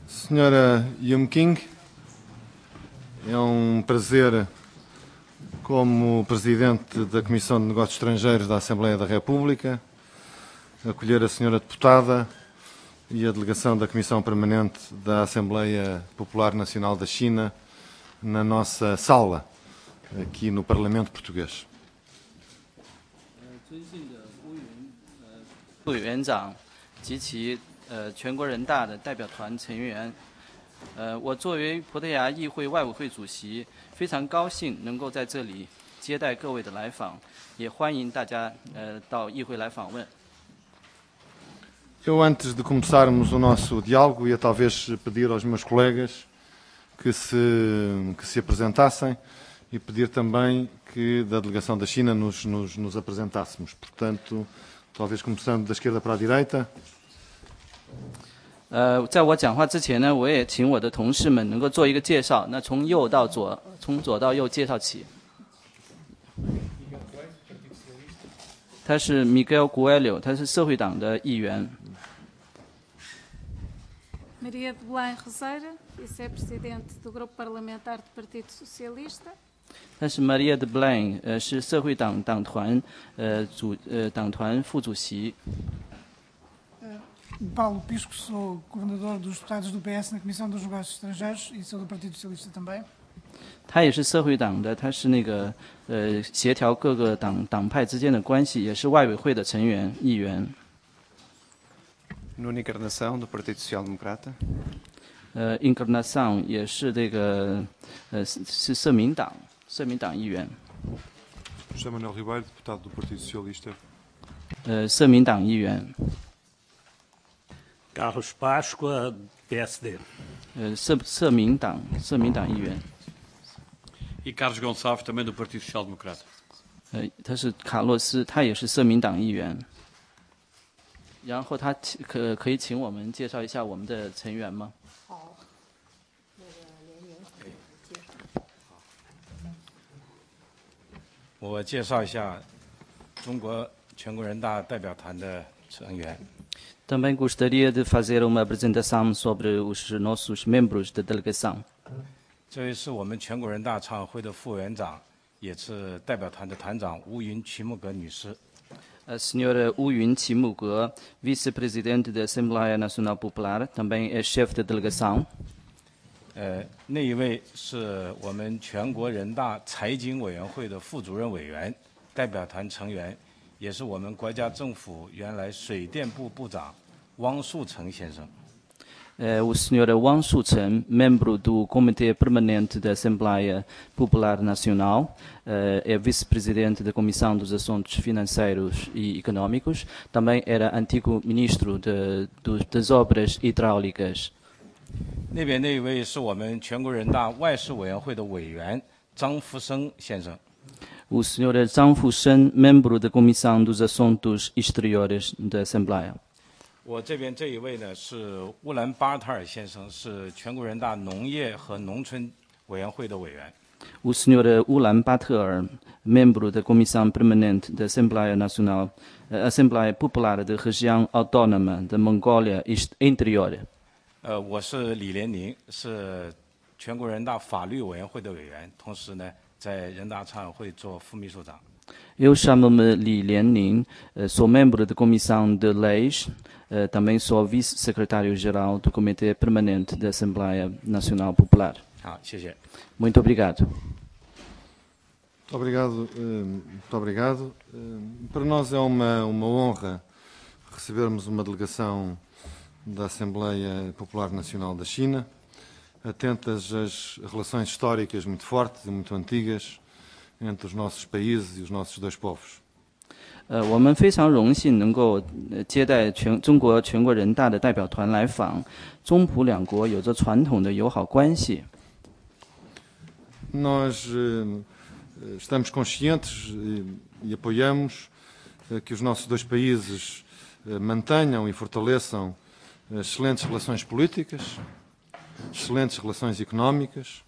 Senhora Yum-King, é prazer, como Presidente da Comissão de Negócios Estrangeiros da Assembleia da República, acolher a Senhora Deputada e a delegação da Comissão Permanente da Assembleia Popular Nacional da China na nossa sala, aqui no Parlamento Português. 尊敬的乌云副委员长及其全国人大的代表团成员，我作为葡萄牙议会外委会主席，非常高兴能够在这里接待各位的来访，也欢迎大家到议会来访问。 Eu, antes de começarmos o nosso diálogo, ia talvez pedir aos meus colegas que se apresentassem e pedir também que da delegação da China nos apresentássemos. Portanto, talvez começando da esquerda para a direita. 在我讲话之前呢，我也请我的同事们能够做一个介绍。那从右到左，从左到右介绍起。他是 Miguel Coelho， 他是社会党的议员。 Maria de Belém Roseira, vice-presidente do Grupo Parlamentar do Partido Socialista. 她是 Maria de Belém， 是社会党党团党团副主席。 Paulo Pisco, sou coordenador dos deputados do PS na Comissão dos Negócios Estrangeiros e sou do Partido Socialista também. 他也是社会党的，他是协调各个党派之间的关系，也是外委会的成员议员。 Nuno Encarnação, do Partido Social Democrata. Encarnação 也是是社民党议员。 José Manuel Ribeiro, deputado do Partido Socialista. 社民党议员。 Carlos Páscoa, PSD. 社民党议员。 E Carlos Gonçalves, também do Partido Social Democrata. 他是卡洛斯，他也是社民党议员。 然后他可以请我们介绍一下我们的成员吗？ 好，连云可以介绍。 我介绍一下中国全国人大代表团的成员。 Também gostaria de fazer uma apresentação sobre os nossos membros da delegação. 这位是我们全国人大常委会的副委员长，也是代表团的团长乌云齐木格女士。 A senhora Wu Yun Qimuge, vice-presidente da Assembleia Nacional Popular, também é chefe de delegação. 那一位是我们全国人大财经委员会的副主任委员，代表团成员，也是我们国家政府原来水电部部长汪树成先生。 O senhor Wang Shucheng, membro do Comitê Permanente da Assembleia Popular Nacional, é vice-presidente da Comissão dos Assuntos Financeiros e Econômicos, também era antigo ministro das Obras Hidráulicas. 那边那一位是我们全国人大外事委员会的委员张福生先生。 O senhor Zhang Fusheng, membro da Comissão dos Assuntos Exteriores da Assembleia. 我这边这一位呢是乌兰巴特尔先生，是全国人大农业和农村委员会的委员。 O senhor Ulan Bator, membro da Comissão Permanente da Assembleia Nacional, Assembleia Popular da Região Autónoma da Mongólia Interior. 我是李连宁，是全国人大法律委员会的委员，同时呢在人大常委会做副秘书长。 Eu chamo-me Li Lianning, sou membro da Comissão de Leis, também sou vice-secretário-geral do Comitê Permanente da Assembleia Nacional Popular. 好，谢谢。 Muito obrigado. Muito obrigado. Muito obrigado. Para nós é uma honra recebermos uma delegação da Assembleia Popular Nacional da China, atentas às relações históricas muito fortes e muito antigas entre os nossos países e os nossos dois povos. 我们非常荣幸能够接待中国全国人大的代表团来访，中葡两国有着传统的友好关系。 Nós estamos conscientes e apoiamos que os nossos dois países mantenham e fortaleçam excelentes relações políticas, excelentes relações económicas.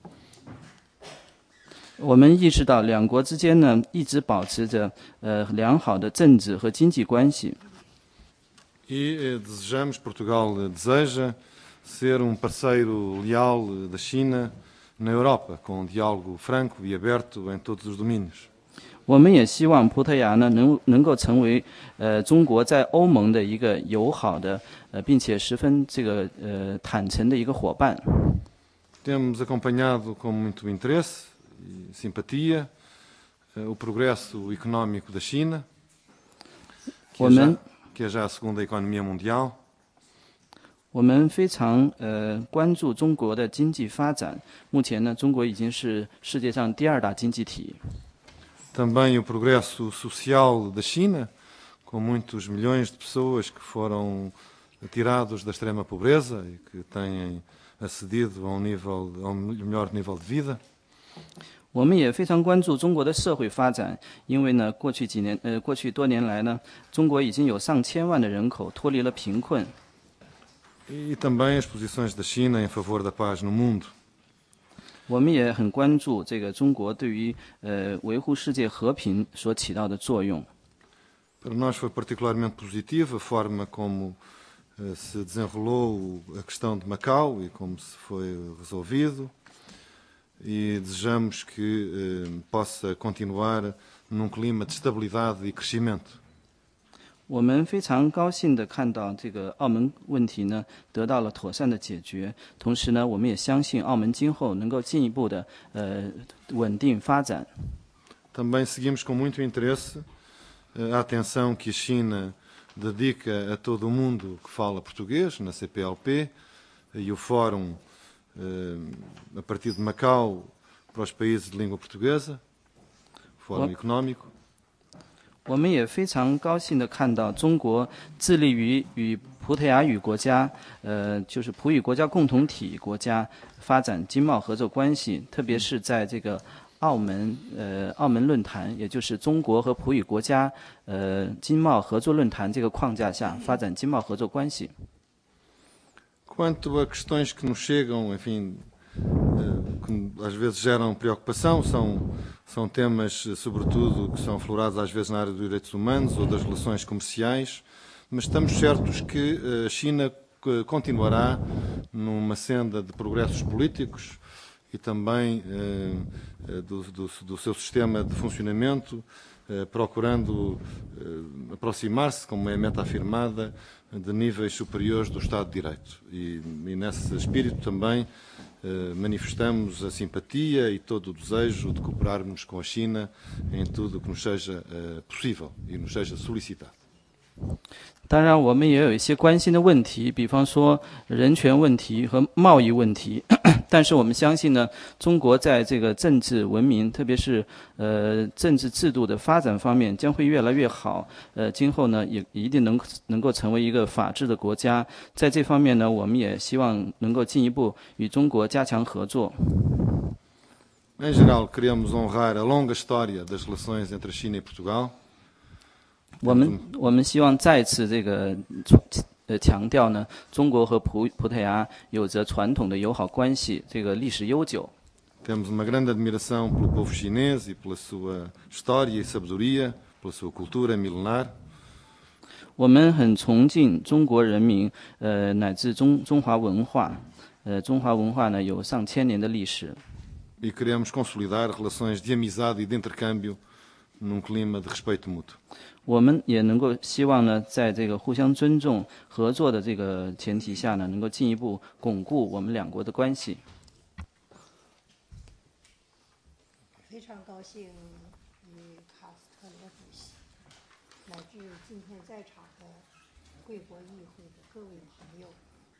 我们意识到两国之间呢一直保持着良好的政治和经济关系。 E desejamos, Portugal deseja ser parceiro leal da China na Europa, com diálogo franco e aberto em todos os domínios. 我们也希望葡萄牙呢能够成为中国在欧盟的一个友好的并且十分坦诚的一个伙伴。 Temos acompanhado com muito interesse e simpatia o progresso económico da China, que é já a segunda economia mundial. 我们非常关注中国的经济发展。目前呢，中国已经是世界上第2大经济体。 Também o progresso social da China, com muitos milhões de pessoas que foram tirados da extrema pobreza e que têm acedido a melhor nível de vida. 我们也非常关注中国的社会发展，因为呢，过去多年来呢，中国已经有上千万的人口脱离了贫困。 E também as posições da China em favor da paz no mundo. 我们也很关注中国对于维护世界和平所起到的作用。 Para nós foi particularmente positiva a forma como se desenrolou a questão de Macau e como se foi resolvido, e desejamos que possa continuar num clima de estabilidade e crescimento. 我们非常高兴地看到澳门问题呢得到了妥善的解决，同时呢，我们也相信澳门今后能够进一步的稳定发展。 Também seguimos com muito interesse a atenção que a China dedica a todo o mundo que fala português na CPLP e o Fórum a partir de Macau para os países de língua portuguesa, Fórum Económico. 我们也非常高兴地看到中国致力于与葡萄牙语国家，就是葡语国家共同体国家发展经贸合作关系，特别是在澳门论坛，也就是中国和葡语国家经贸合作论坛这个框架下发展经贸合作关系。 Quanto a questões que nos chegam, enfim, que às vezes geram preocupação, são temas, sobretudo, que são aflorados às vezes na área dos direitos humanos ou das relações comerciais, mas estamos certos que a China continuará numa senda de progressos políticos e também do seu sistema de funcionamento, procurando aproximar-se, como é a meta afirmada, de níveis superiores do Estado de Direito. E nesse espírito também manifestamos a simpatia e todo o desejo de cooperarmos com a China em tudo o que nos seja possível e nos seja solicitado. 当然，我们也有一些关心的问题，比方说人权问题和贸易问题。但是我们相信呢，中国在政治文明，特别是政治制度的发展方面将会越来越好。今后呢，也一定能够成为一个法治的国家。在这方面呢，我们也希望能够进一步与中国加强合作。 Em geral, queremos honrar a longa história das relações entre a China e Portugal. 我们希望再次强调呢，中国和葡萄牙有着传统的友好关系，历史悠久。 Temos uma grande admiração pelo povo chinês e pela sua história e sabedoria, pela sua cultura milenar. 我们很崇敬中国人民，乃至中华文化。中华文化呢有上千年的历史。 E queremos consolidar relações de amizade e de intercâmbio num clima de respeito mútuo. 我们也能够希望呢，在互相尊重、合作的前提下呢，能够进一步巩固我们两国的关系。 非常高兴与卡斯特罗主席乃至今天在场的贵国议会的各位朋友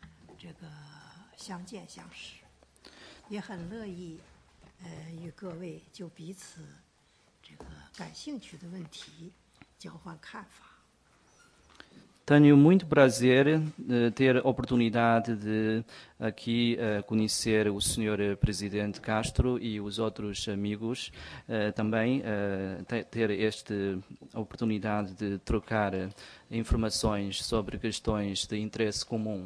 相见相识，也很乐意与各位就彼此感兴趣的问题交换看法。 Tenho muito prazer ter a oportunidade de aqui conhecer o Sr. Presidente Castro e os outros amigos. Também ter esta oportunidade de trocar informações sobre questões de interesse comum.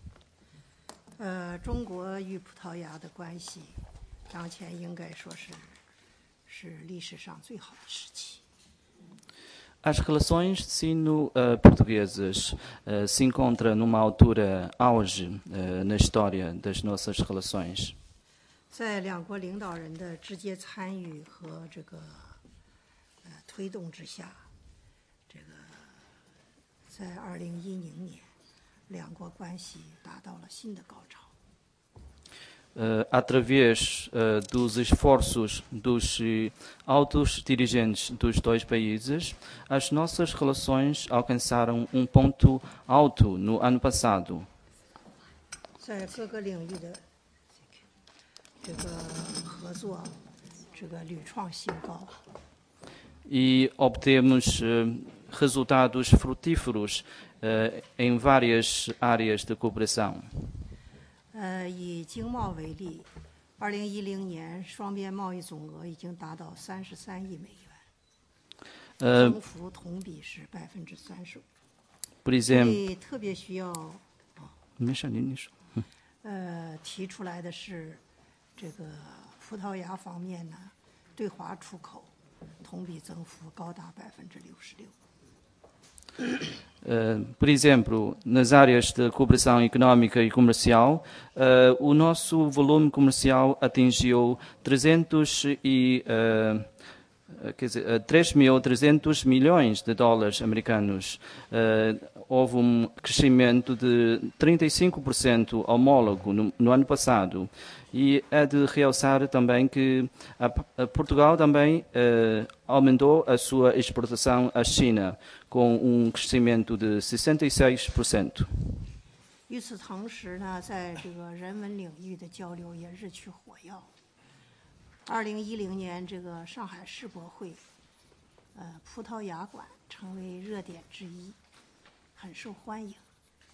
中国与葡萄牙的关系，当前应该说是历史上最好的时期。 As relações sino-portuguesas se encontram numa altura auge na história das nossas relações. 在两国领导人的直接参与和这个推动之下，这个在2010年，两国关系达到了新的高潮。 através dos esforços dos altos dirigentes dos dois países, as nossas relações alcançaram ponto alto no ano passado. 在各个领域的这个合作，这个屡创新高。 E obtemos resultados frutíferos em várias áreas de cooperação. 以经贸为例，2010年双边贸易总额已经达到33亿美元，增幅同比是35%。 Por exemplo， 特别需要没事，您说。 提出来的是，这个葡萄牙方面呢，对华出口同比增幅高达66%。 Por exemplo, nas áreas de cooperação económica e comercial, o nosso volume comercial atingiu 3.300 milhões de dólares americanos. Houve crescimento de 35% homólogo no ano passado. E é de realçar também que Portugal também aumentou a sua exportação à China, com crescimento de 66%. 与此同时呢，在这个人文领域的交流也日趋火药。2010年，这个上海世博会，葡萄牙馆成为热点之一，很受欢迎。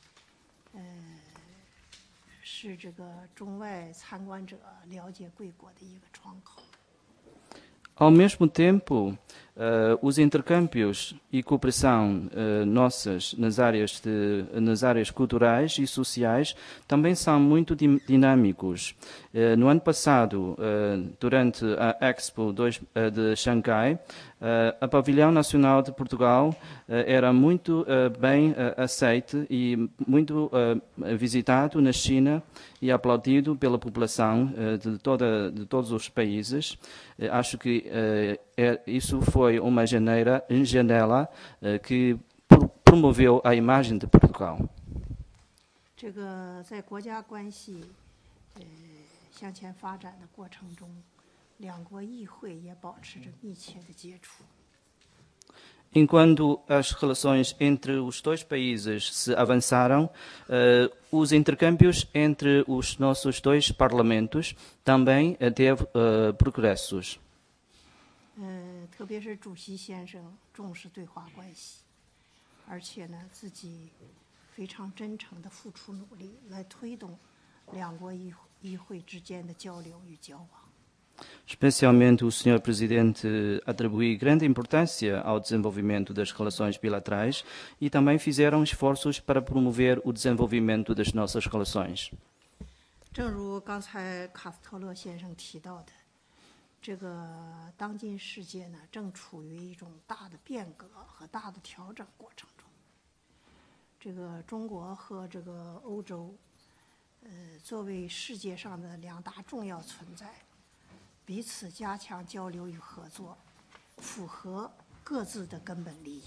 是这个中外参观者了解贵国的一个窗口。 Ao mesmo tempo, os intercâmbios e cooperação nossas nas áreas culturais e sociais também são muito dinâmicos. No ano passado, durante a Expo de Xangai, a Pavilhão Nacional de Portugal era muito bem aceite e muito visitado na China e aplaudido pela população de todos os países. Acho que isso foi uma janela que promoveu a imagem de Portugal. 这个在国家关系向前发展的过程中，两国议会也保持着密切的接触。 Enquanto as relações entre os dois países se avançaram, os intercâmbios entre os nossos dois parlamentos também teve progressos. 特别是主席先生重视对华关系，而且呢，自己非常真诚地付出努力来推动两国议会之间的交流与交往。 Especialmente o Sr. Presidente atribuiu grande importância ao desenvolvimento das relações bilaterais e também fizeram esforços para promover o desenvolvimento das nossas relações. 正如刚才卡斯特勒先生提到的，这个当今世界呢，正处于一种大的变革和大的调整过程中。这个中国和这个欧洲，作为世界上的两大重要存在。 彼此加强交流与合作，符合各自的根本利益。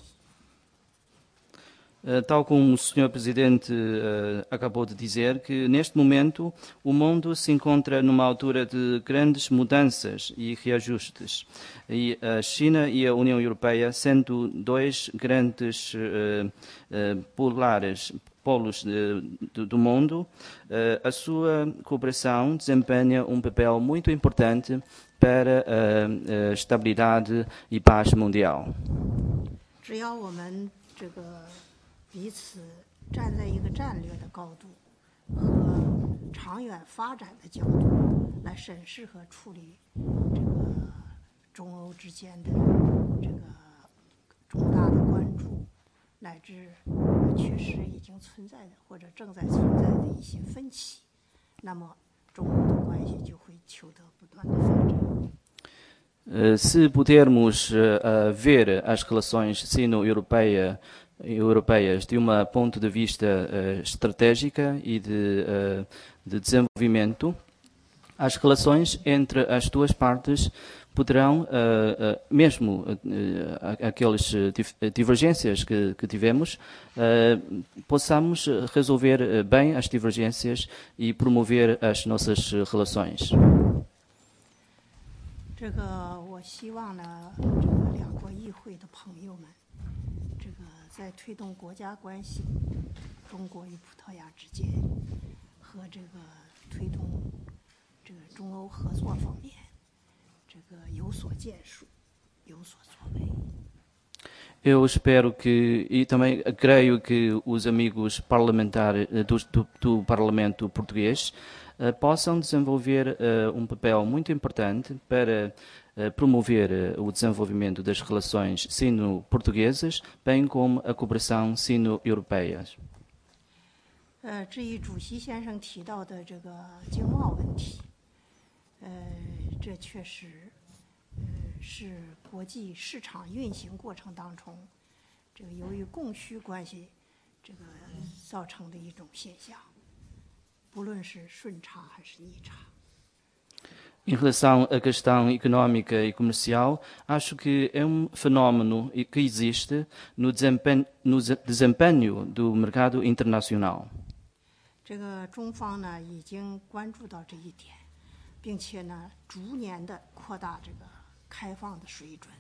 Tal como o Sr. Presidente acabou de dizer, que neste momento o mundo se encontra numa altura de grandes mudanças e reajustes. E a China e a União Europeia, sendo dois grandes polos do mundo, a sua cooperação desempenha papel muito importante para a estabilidade e paz mundial. 只要我们这个 彼此站在一个战略的高度和长远发展的角度来审视和处理这个中欧之间的这个重大的关注，乃至确实已经存在的或者正在存在的一些分歧，那么中欧的关系就会求得不断的发展。 Se pudermos ver as relações sino-europeias de um ponto de vista estratégica e de desenvolvimento, as relações entre as duas partes poderão, mesmo aquelas divergências que tivemos, possamos resolver bem as divergências e promover as nossas relações. 这个我希望呢，这个两国议会的朋友们，这个在推动国家关系，中国与葡萄牙之间，和这个推动这个中欧合作方面，这个有所建树，有所作为。 Eu espero que, e também creio que os amigos parlamentares do Parlamento Português possam desenvolver um papel muito importante para promover o desenvolvimento das relações sino-portuguesas, bem como a cooperação sino-europeia. 至于主席先生提到的这个经贸问题，这确实是国际市场运行过程当中，这个由于供需关系，这个造成的一种现象。 不论是顺差还是逆差。 Em relação à questão económica e comercial, acho que é fenómeno que existe no desempenho do mercado internacional. 这个中方呢已经关注到这一点，并且呢逐年的扩大这个开放的水准。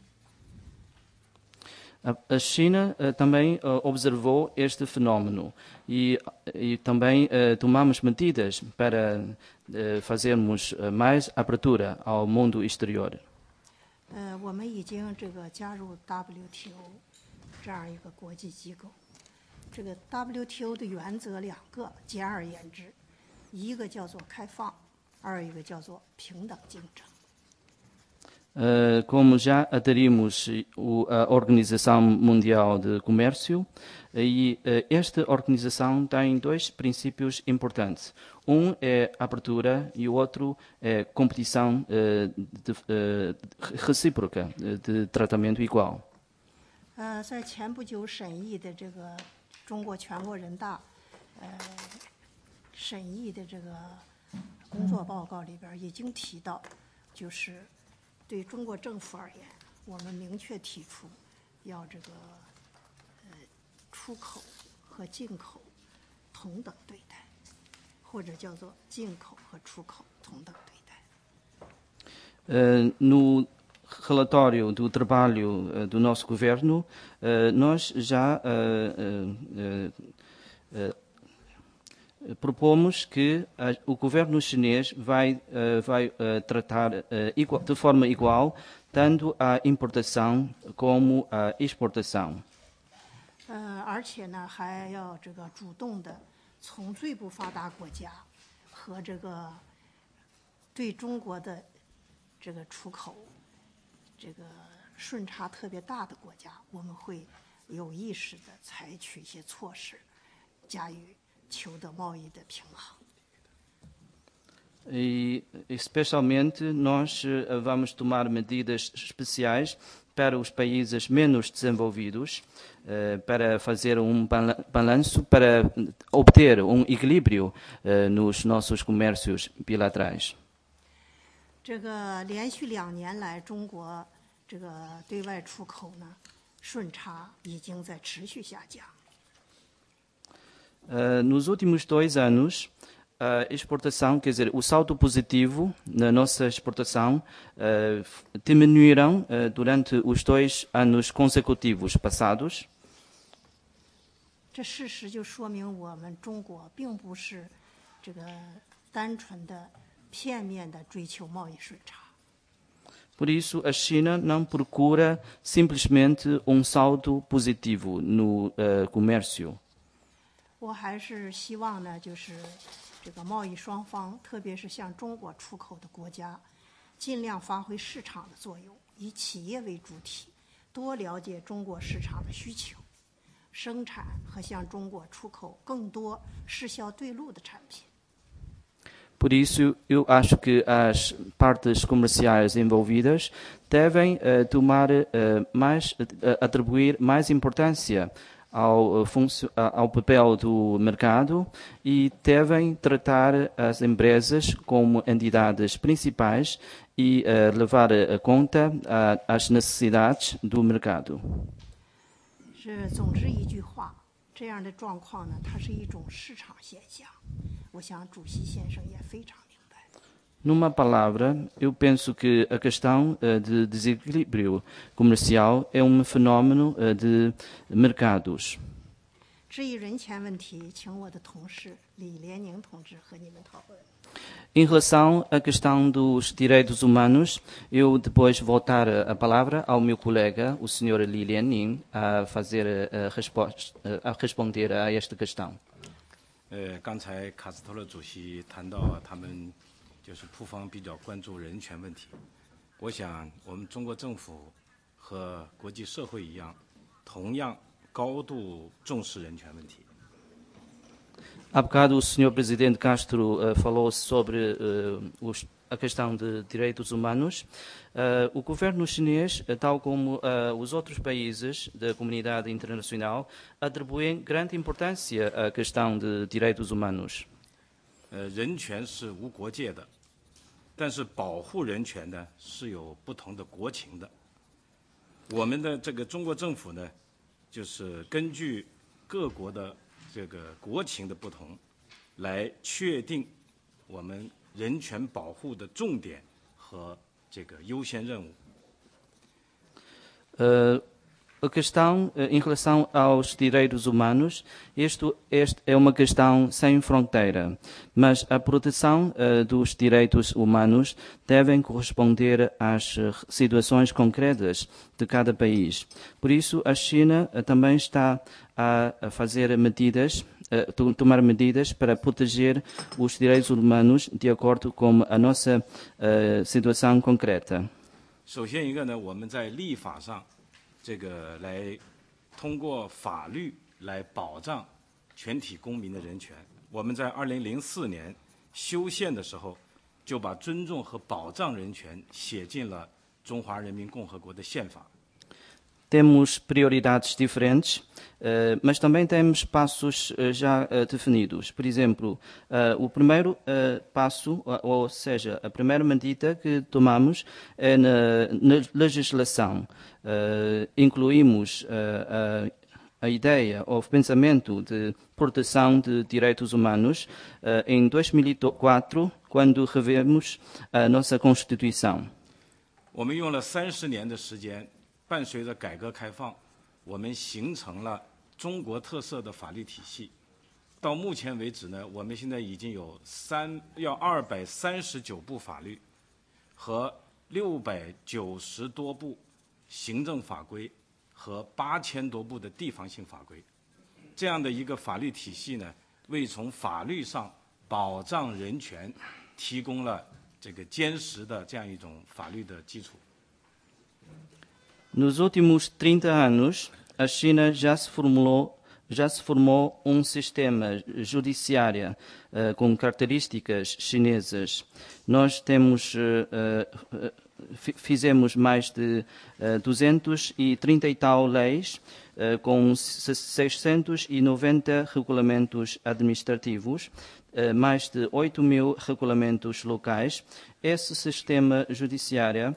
A China também observou este fenómeno e também tomamos medidas para fazermos mais abertura ao mundo exterior. 我们已经这个加入 WTO 这样一个国际机构。这个 WTO 的原则两个，简而言之，一个叫做开放，二一个叫做平等竞争。 Como já aderimos à Organização Mundial de Comércio, e esta organização tem dois princípios importantes. Um é abertura e o outro é competição recíproca, de tratamento igual. 在前不久审议的这个中国全国人大审议的这个工作报告里边已经提到，就是 对中国政府而言，我们明确提出要这个出口和进口同等对待，或者叫做进口和出口同等对待。 No relatório do trabalho do nosso governo, nós já propomos que o governo chinês vai tratar de forma igual tanto a importação como a exportação. 而且呢，还要这个主动的从最不发达国家和这个对中国的这个出口这个顺差特别大的国家，我们会有意识的采取一些措施，加以 求得贸易的平衡。 E, especialmente, nós vamos tomar medidas especiais para os países menos desenvolvidos, para fazer balanço, para obter equilíbrio nos nossos comércios bilaterais. 这个连续2年来，中国这个对外出口呢，顺差已经在持续下降。 Nos últimos 2 anos, a exportação, quer dizer, o saldo positivo na nossa exportação diminuíram durante os 2 anos consecutivos passados. 这事实就说明我们中国并不是这个单纯的、片面的追求贸易顺差。 Por isso, a China não procura simplesmente saldo positivo no comércio. 我还是希望呢，就是这个贸易双方，特别是向中国出口的国家，尽量发挥市场的作用，以企业为主体，多了解中国市场的需求，生产和向中国出口更多市销对路的产品。 Por isso, eu acho que as partes comerciais envolvidas devem atribuir mais importância ao papel do mercado e devem tratar as empresas como entidades principais e levar a conta as necessidades do mercado. 是总之一句话，这样的状况呢，它是一种市场现象。我想主席先生也非常明白。 Numa palavra, eu penso que a questão de desequilíbrio comercial é fenômeno de mercados. 至于人权问题，请我的同事李连宁同志和你们讨论。 Em relação à questão dos direitos humanos, eu depois voltar a palavra ao meu colega, o Sr. Li Lianning, a responder a esta questão. 刚才卡斯特罗主席谈到他们就是葡方比较关注人权问题，我想我们中国政府和国际社会一样，同样高度重视人权问题。 Há bocado o Sr. Presidente Castro falou sobre a questão de direitos humanos. O governo chinês, tal como os outros países da comunidade internacional, atribuem grande importância à questão de direitos humanos. 人权是无国界的，但是保护人权呢是有不同的国情的。我们的这个中国政府呢，就是根据各国的 这个国情的不同，来确定我们人权保护的重点和这个优先任务。 A questão em relação aos direitos humanos, este é uma questão sem fronteira, mas a proteção dos direitos humanos devem corresponder às situações concretas de cada país. Por isso, a China também está a fazer medidas, tomar medidas para proteger os direitos humanos de acordo com a nossa situação concreta. 首先一个呢，我们在立法上 这个来通过法律来保障全体公民的人权。我们在2004年修宪的时候，就把尊重和保障人权写进了中华人民共和国的宪法。 Temos prioridades diferentes, mas também temos passos já definidos. Por exemplo, o primeiro passo, ou seja, a primeira medida que tomamos é na legislação. Incluímos a ideia ou o pensamento de proteção de direitos humanos em 2004, quando revemos a nossa Constituição. 我们用了30年的时间， 伴随着改革开放，我们形成了中国特色的法律体系。到目前为止呢，我们现在已经有239部法律和690多部行政法规和8000多部的地方性法规。这样的一个法律体系呢，为从法律上保障人权提供了这个坚实的这样一种法律的基础。 Nos últimos 30 anos, a China já se formou sistema judiciário com características chinesas. Nós fizemos mais de 230 e tal leis, com 690 regulamentos administrativos, mais de 8.000 regulamentos locais. Esse sistema judiciário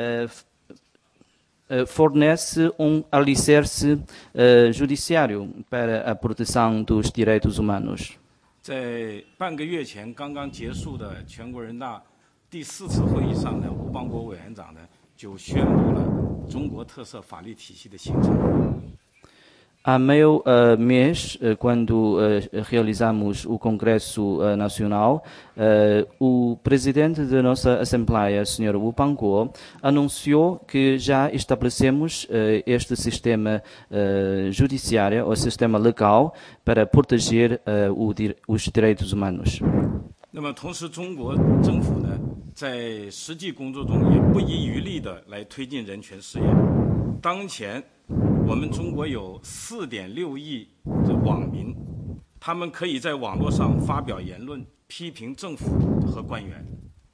fornece alicerce judiciário para a proteção dos direitos humanos. 在半个月前刚刚结束的全国人大第4次会议上呢，吴邦国委员长呢就宣布了中国特色法律体系的形成。 Há meio mês, quando realizamos o Congresso Nacional, o presidente da nossa Assembleia, Sr. Wu Bangguo, anunciou que já estabelecemos este sistema judiciário, ou sistema legal, para proteger os direitos humanos. 那么同时，中国政府呢，在实际工作中也不遗余力地来推进人权事业。当前，我们中国有4.6亿的网民， 他们可以在网络上发表言论，批评政府和官员。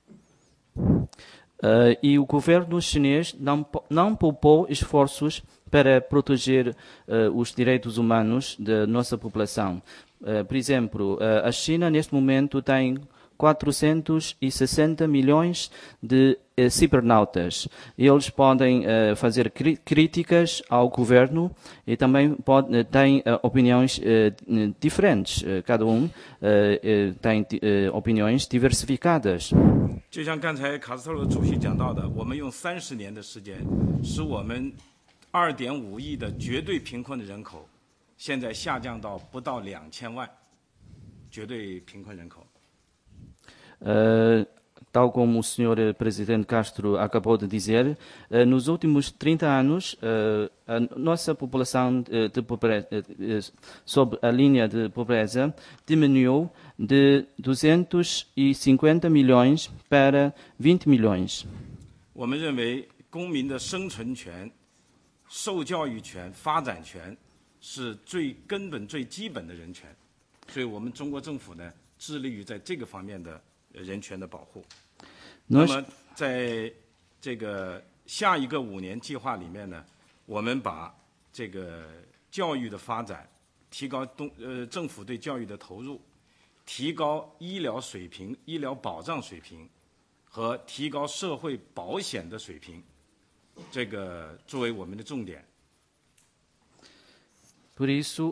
E o governo chinês não poupou esforços para proteger os direitos humanos da nossa população. Por exemplo, a China neste momento tem 460 milhões de cibernautas. Eles podem fazer críticas ao governo e também têm opiniões diferentes. Cada tem opiniões diversificadas. 就像刚才卡斯特罗主席讲到的，我们用30年的时间，使我们2.5亿的绝对贫困的人口，现在下降到不到2000万绝对贫困人口。 Tal como o Sr. Presidente Castro acabou de dizer, nos últimos 30 anos, a nossa população sob a linha de pobreza diminuiu de 250 milhões para 20 milhões. 我们认为公民的生存权、受教育权、发展权是最根本、最基本的人权，所以我们中国政府呢，致力于在这个方面的人权的保护。那么，在这个下一个5年计划里面呢，我们把这个教育的发展，提高政府对教育的投入，提高医疗水平、医疗保障水平和提高社会保险的水平，这个作为我们的重点。 Por isso,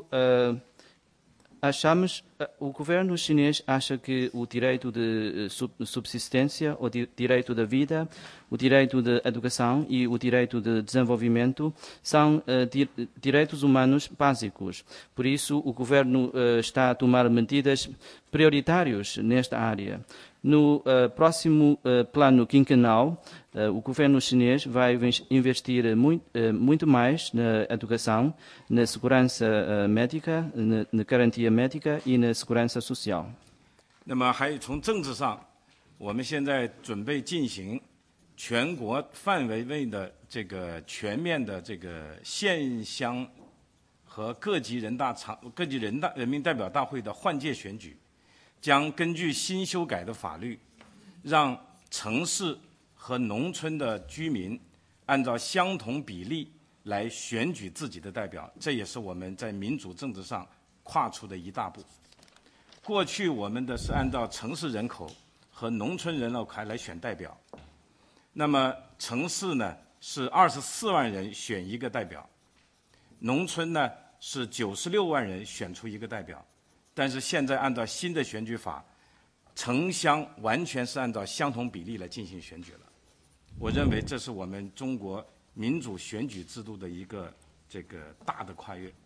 o governo chinês acha que o direito de subsistência, o direito da vida, o direito de educação e o direito de desenvolvimento são direitos humanos básicos. Por isso, o governo está a tomar medidas prioritárias nesta área. No próximo plano quinquenal, o governo chinês vai investir muito mais na educação, na segurança médica, na garantia médica e na segurança social. 那么还有从政治上，我们现在准备进行全国范围内的这个全面的这个县乡和各级人民代表大会的换届选举，将根据新修改的法律，让城市和农村的居民按照相同比例来选举自己的代表，这也是我们在民主政治上跨出的一大步。过去我们的是按照城市人口和农村人口来选代表，那么城市呢是24万人选一个代表，农村呢是96万人选出一个代表，但是现在按照新的选举法，城乡完全是按照相同比例来进行选举了。我认为这是我们中国民主选举制度的一个这个大的跨越。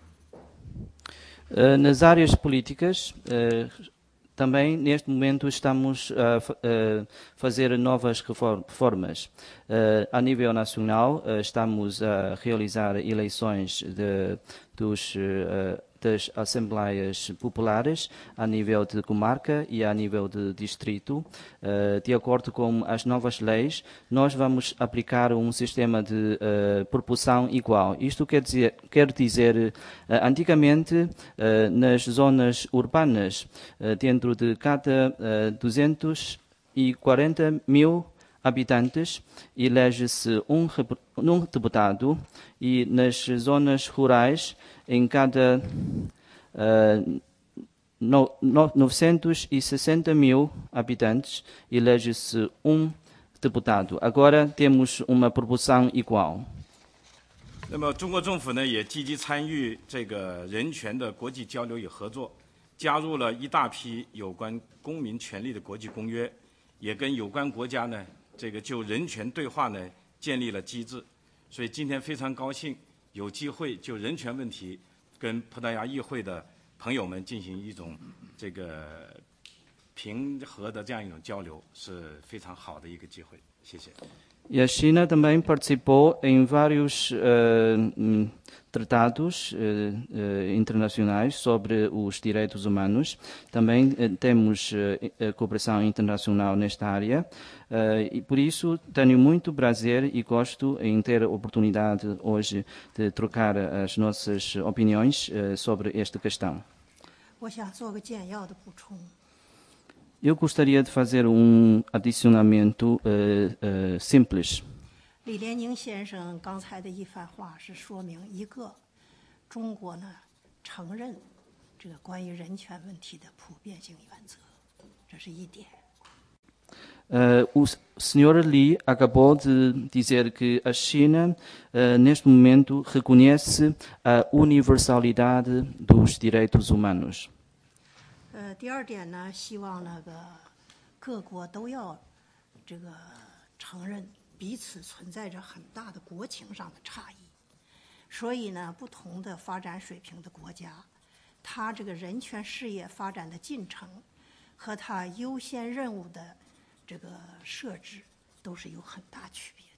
Nas áreas políticas, também neste momento estamos a fazer novas reformas. A nível nacional, estamos a realizar eleições das Assembleias Populares a nível de comarca e a nível de distrito. De acordo com as novas leis, nós vamos aplicar um sistema de proporção igual. Isto quer dizer antigamente, nas zonas urbanas, dentro de cada 240 mil habitantes, elege-se um deputado, e nas zonas rurais, em cada 960 mil habitantes, elege-se um deputado. Agora temos uma proporção igual. 那么，中国政府呢也积极参与这个人权的国际交流与合作，加入了一大批有关公民权利的国际公约，也跟有关国家呢这个就人权对话呢建立了机制。所以今天非常高兴有机会就人权问题跟葡萄牙议会的朋友们进行一种这个平和的这样一种交流，是非常好的一个机会。谢谢。 E a China também participou em vários tratados internacionais sobre os direitos humanos. Também temos cooperação internacional nesta área. E por isso tenho muito prazer e gosto em ter a oportunidade hoje de trocar as nossas opiniões sobre esta questão. 我想做个简要的补充。 Eu gostaria de fazer adicionamento simples. 李连宁先生刚才的一番话是说明一个，中国呢承认这个关于人权问题的普遍性原则，这是一点。 O Sr. Li acabou de dizer que a China, neste momento, reconhece a universalidade dos direitos humanos. 第二点呢，希望各国都要承认彼此存在着很大的国情上的差异，所以呢，不同的发展水平的国家，它这个人权事业发展的进程和它优先任务的这个设置都是有很大区别的。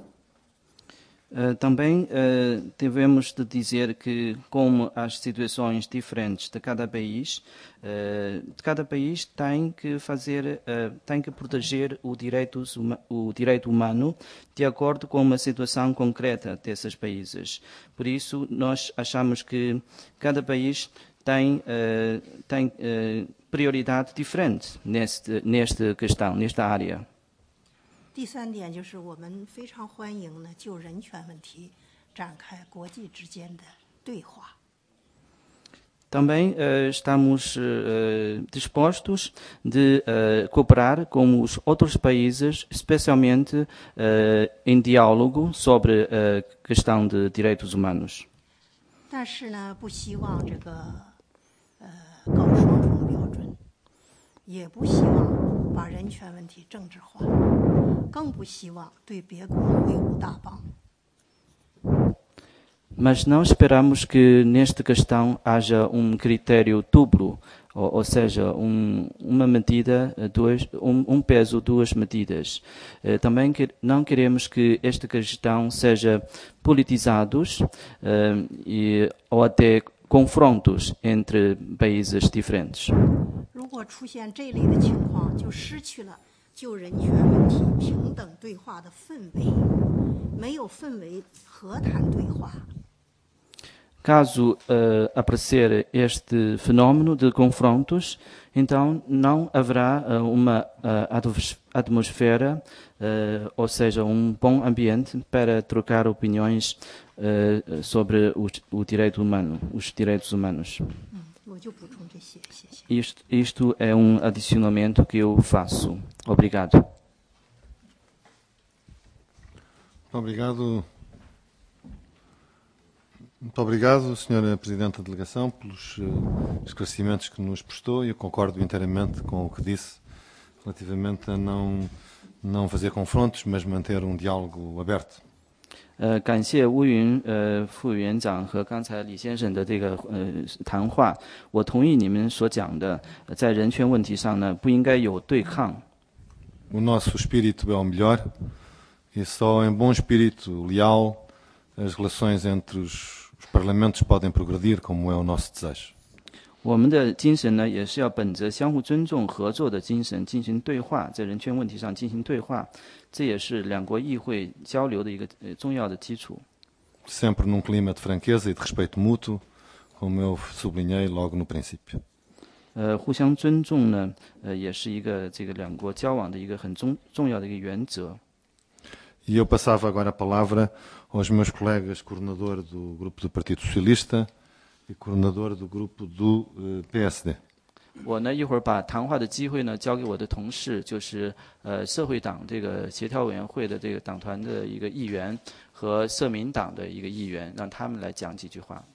Também devemos de dizer que, como as situações diferentes de cada país tem que tem que proteger o direito humano de acordo com uma situação concreta desses países. Por isso, nós achamos que cada país tem prioridade diferente nesta questão, nesta área. 第三点就是我们非常欢迎呢，就人权问题展开国际之间的对话。 Também estamos dispostos de cooperar com os outros países, especialmente em diálogo sobre a questão de direitos humanos. 但是呢，不希望搞双重标准，也不希望把人权问题政治化，更不希望对别国挥舞大棒。 Mas não esperamos que nesta questão haja critério duplo, ou seja, uma medida, peso, duas medidas. Também não queremos que esta questão seja politizados ou até confrontos entre países diferentes. 如果出现这类的情况，就失去了就人权问题平等对话的氛围，没有氛围，何谈对话？ Caso aparecer este fenómeno de confrontos, então não haverá uma atmosfera, ou seja, bom ambiente para trocar opiniões sobre o direito humano, os direitos humanos. Isto é adicionamento que eu faço. Obrigado. Obrigado. Muito obrigado, Sra. Presidente da Delegação, pelos esclarecimentos que nos prestou. Eu concordo inteiramente com o que disse relativamente a não fazer confrontos, mas manter diálogo aberto. 感谢乌云副委员长和刚才李先生的这个谈话。我同意你们所讲的，在人权问题上呢，不应该有对抗。 O nosso espírito é o melhor e só em bom espírito leal as relações entre os parlamentos podem progredir, como é o nosso desejo. 我们的精神呢，也是要本着相互尊重、合作的精神进行对话，在人权问题上进行对话，这也是两国议会交流的一个重要的基础。 Sempre num clima de franqueza e de respeito mútuo, como eu sublinhei logo no princípio. 互相尊重呢，也是一个两国交往的一个很重要的一个原则。 E eu passava agora a palavra aos meus colegas coordenador do Grupo do Partido Socialista e coordenador do Grupo do PSD. 我呢一会儿把谈话的机会呢交给我的同事，就是社会党这个协调委员会的这个党团的一个议员和社民党的一个议员，让他们来讲几句话。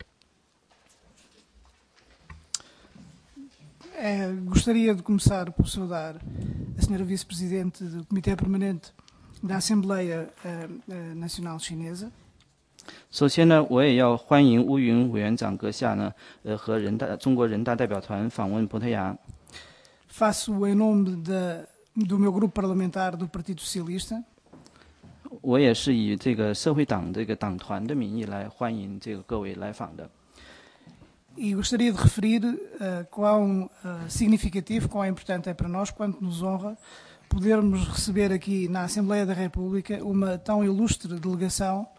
Gostaria de começar por saudar a Sra. Vice-Presidente do Comitê Permanente da Assembleia Nacional Chinesa. 首先呢，我也要欢迎乌云委员长阁下呢，和中国人大代表团访问葡萄牙。 Faço em nome do meu grupo parlamentar do Partido Socialista. 我也是以这个社会党这个党团的名义来欢迎这个各位来访的。 E gostaria de referir quão significativo, quão importante é para nós, quanto nos honra podermos receber aqui na Assembleia da República uma tão ilustre delegação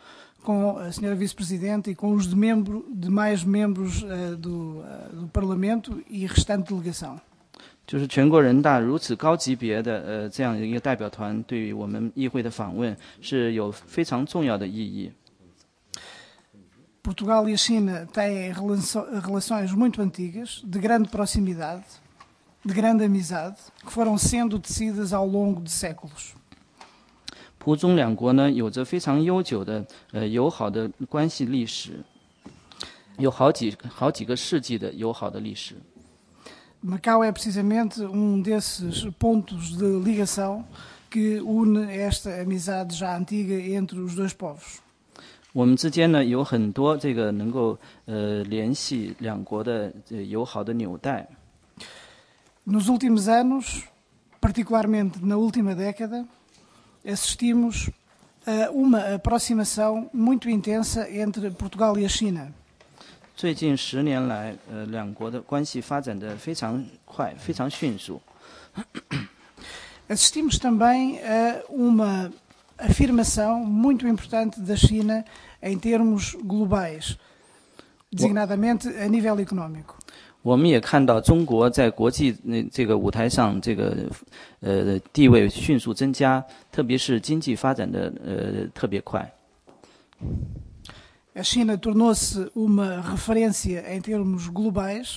com a Sra. Vice-Presidente e com os demais membros do Parlamento e restante delegação. 就是全国人大如此高级别的这样一个代表团对于我们议会的访问是有非常重要的意义。 Portugal e a China têm relações muito antigas, de grande proximidade, de grande amizade, que foram sendo tecidas ao longo de séculos. 葡中两国呢有着非常悠久的友好的关系历史，有好几个世纪的友好的历史。 Macau é precisamente desses pontos de ligação que une esta amizade já antiga entre os dois povos. 我们之间呢有很多这个能够联系两国的友好的纽带。 Nos últimos anos, particularmente na última década, assistimos a uma aproximação muito intensa entre Portugal e a China. 最近10年来，两国的关系发展得非常快，非常迅速。 Assistimos também a uma afirmação muito importante da China em termos globais, designadamente a nível económico. 我们也看到中国在国际这个舞台上这个地位迅速增加，特别是经济发展的特别快。 A China tornou-se uma referência em termos globais.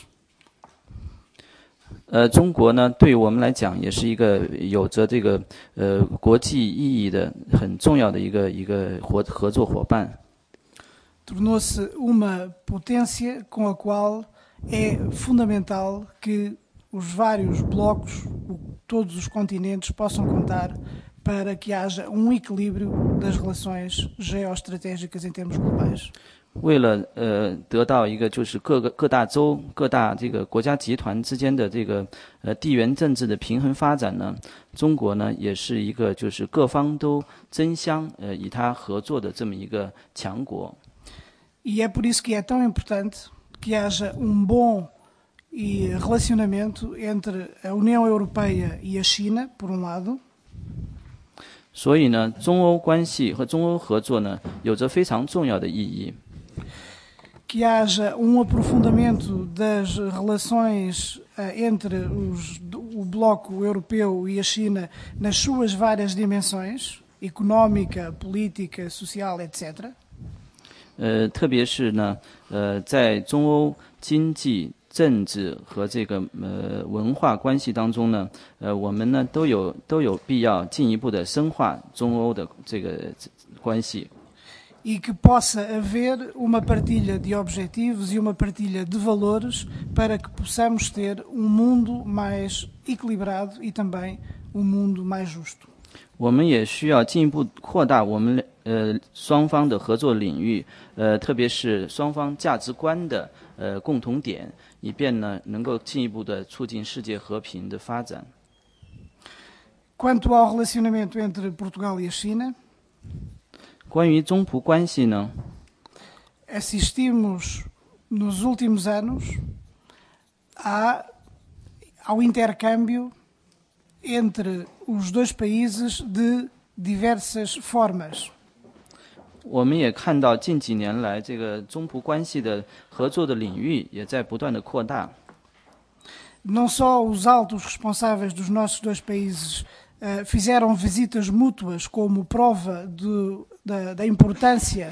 中国呢，对我们来讲也是一个有着这个国际意义的很重要的一个合作伙伴。 Tornou-se uma potência com a qual é fundamental que os vários blocos, todos os continentes, possam contar para que haja equilíbrio das relações geoestratégicas em termos globais. 为了得到一个就是各大洲、各大这个国家集团之间的这个地缘政治的平衡发展呢，中国呢也是一个就是各方都争相与它合作的这么一个强国。 E é por isso que é tão importante que haja bom relacionamento entre a União Europeia e a China, por lado. 所以呢，中欧关系和中欧合作呢，有着非常重要的意义。 Que haja aprofundamento das relações entre o bloco europeu e a China nas suas várias dimensões, económica, política, social, etc. 特别是呢，在中欧经济、政治和这个文化关系当中呢，我们呢都有必要进一步的深化中欧的这个关系。 E que possa haver uma partilha de objetivos e uma partilha de valores para que possamos ter mundo mais equilibrado e também mundo mais justo. 我们也需要进一步扩大我们双方的合作领域，特别是双方价值观的共同点，以便呢能够进一步的促进世界和平的发展。 Quanto ao relacionamento entre Portugal e a China, 关于中葡关系呢， assistimos nos últimos anos ao intercâmbio entre os dois países de diversas formas. 我们也看到近几年来这个中葡关系的合作的领域也在不断的扩大。 Não só os altos responsáveis dos nossos dois países fizeram visitas mútuas como prova da importância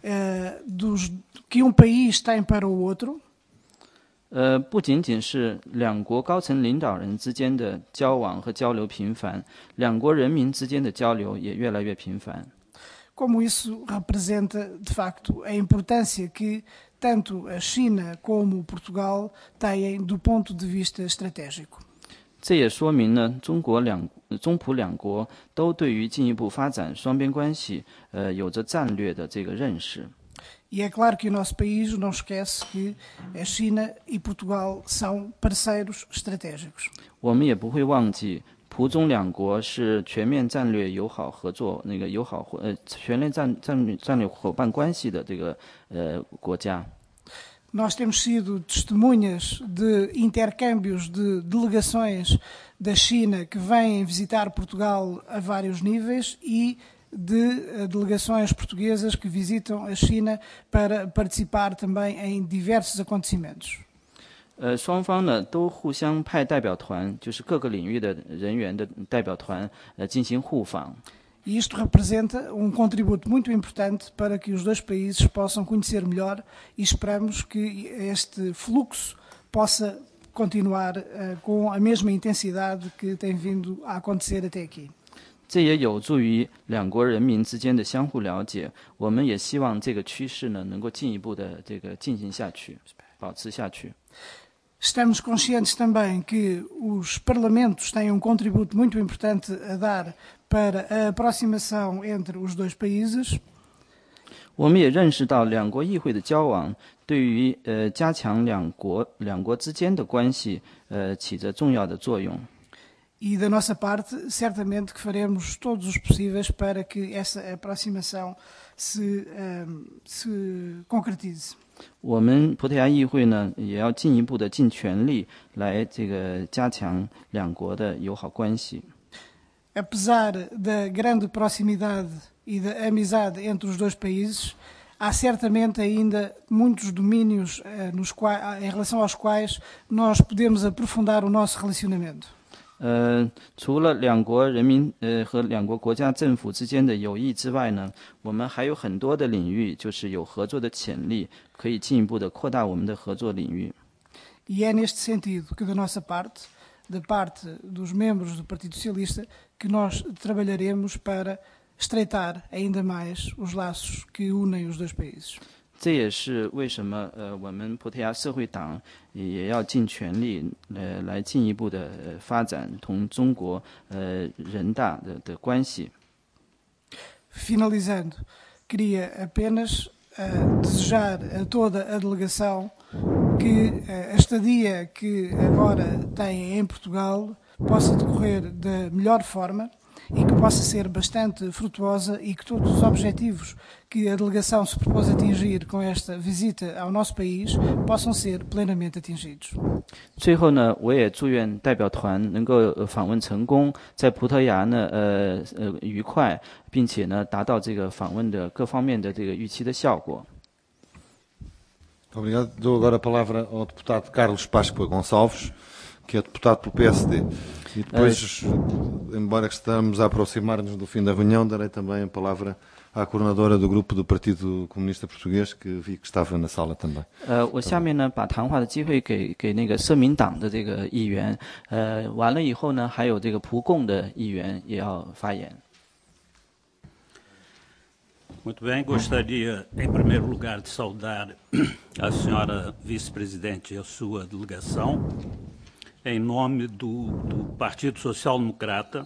que país tem para o outro. 不仅仅是两国高层领导人之间的交往和交流频繁，两国人民之间的交流也越来越频繁。 Como isso representa, de facto, a importância que tanto a China como Portugal têm do ponto de vista estratégico. 这也说明呢，中葡两国都对于进一步发展双边关系，有着战略的这个认识。 E é claro que o nosso país não esquece que a China e Portugal são parceiros estratégicos. 我们也不会忘记，葡中两国是全面战略友好合作全面战略伙伴关系的这个国家。 Nós temos sido testemunhas de intercâmbios de delegações da China que vêm visitar Portugal a vários níveis e de delegações portuguesas que visitam a China para participar também em diversos acontecimentos. 双方呢都互相派代表团，就是各个领域的人员的代表团，进行互访。 E isto representa contributo muito importante para que os dois países possam conhecer melhor e esperamos que este fluxo possa continuar com a mesma intensidade que tem vindo a acontecer até aqui. 这也有助于两国人民之间的相互了解。我们也希望这个趋势呢能够进一步的进行下去，保持下去。 Estamos conscientes também que os parlamentos têm contributo muito importante a dar para a aproximação entre os dois países. 我们也认识到两国议会的交往对于加强两国之间的关系起着重要的作用。 E da nossa parte, certamente que faremos todos os possíveis para que essa aproximação se concretize. 我们葡萄牙议会呢，也要进一步的尽全力来加强两国的友好关系。 Apesar da grande proximidade e da amizade entre os dois países, há certamente ainda muitos domínios em relação aos quais nós podemos aprofundar o nosso relacionamento. 除了两国人民和两国国家政府之间的友谊之外呢，我们还有很多的领域就是有合作的潜力，可以进一步的扩大我们的合作领域。 E é neste sentido que da nossa parte, da parte dos membros do Partido Socialista, que nós trabalharemos para estreitar ainda mais os laços que unem os dois países. 这也是为什么我们葡萄牙社会党也要尽全力来进一步的发展同中国人大的关系。 Finalizando, queria apenas desejar a toda a delegação que a estadia que agora tem em Portugal possa decorrer da melhor forma e que possa ser bastante frutuosa e que todos os objetivos que a delegação se propôs atingir com esta visita ao nosso país possam ser plenamente atingidos. 最后呢，我也祝愿代表团能够访问成功，在葡萄牙呢愉快，并且呢达到这个访问的各方面的这个预期的效果。 Obrigado. Dou agora a palavra ao deputado Carlos Páscoa Gonçalves, que é deputado pelo PSD. E depois, embora estamos a aproximar-nos do fim da reunião, darei também a palavra à coordenadora do grupo do Partido Comunista Português, que vi que estava na sala também. 我下面呢把谈话的机会给那个社民党的这个议员，完了以后呢，还有这个葡共的议员也要发言。 Muito bem, gostaria, em primeiro lugar, de saudar a senhora vice-presidente e a sua delegação, em nome do Partido Social Democrata.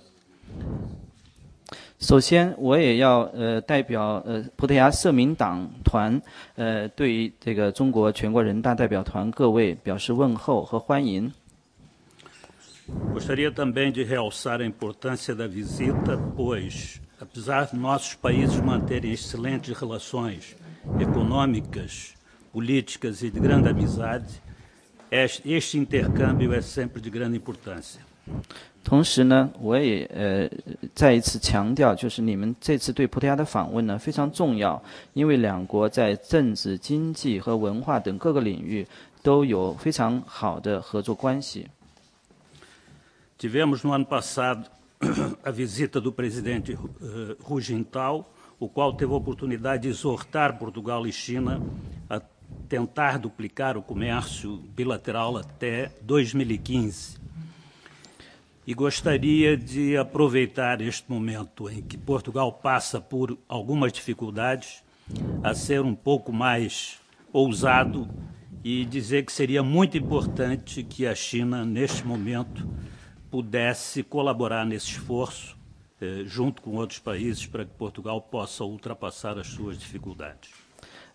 首先，我也要代表葡萄牙社民党团对于这个中国全国人大代表团各位表示问候和欢迎。 Gostaria também de realçar a importância da visita, pois, apesar de nossos países manterem excelentes relações econômicas, políticas e de grande amizade, este intercâmbio é sempre de grande importância. 同时呢，我也再一次强调，就是你们这次对葡萄牙的访问呢非常重要，因为两国在政治、经济和文化等各个领域都有非常好的合作关系。 Tivemos no ano passado a visita do presidente Hu Jintao, o qual teve a oportunidade de exortar Portugal e China a tentar duplicar o comércio bilateral até 2015. E gostaria de aproveitar este momento em que Portugal passa por algumas dificuldades a ser um pouco mais ousado e dizer que seria muito importante que a China, neste momento, pudesse colaborar nesse esforço, junto com outros países, para que Portugal possa ultrapassar as suas dificuldades.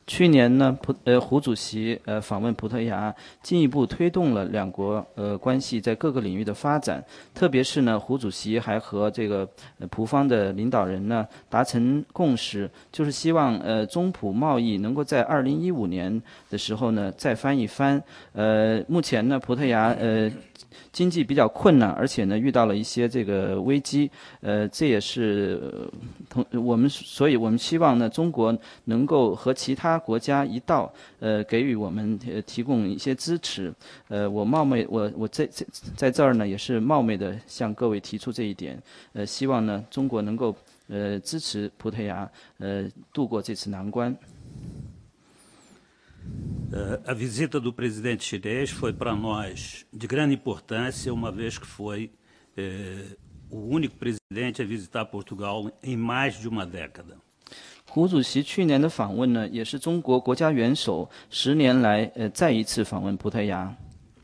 去年呢，胡主席访问葡萄牙，进一步推动了两国关系在各个领域的发展。特别是呢，胡主席还和这个葡方的领导人呢达成共识，就是希望中葡贸易能够在2015年的时候呢再翻一番。目前呢，葡萄牙经济比较困难，而且呢遇到了一些这个危机，这也是所以我们希望呢，中国能够和其他国家一道，给予我们提供一些支持。我在这儿呢也是冒昧的向各位提出这一点，希望呢中国能够支持葡萄牙度过这次难关。 A visita do presidente chinês foi para nós de grande importância, uma vez que foi o único presidente a visitar Portugal em mais de uma década. 胡主席去年的访问呢，也是中国国家元首10年来再一次访问葡萄牙。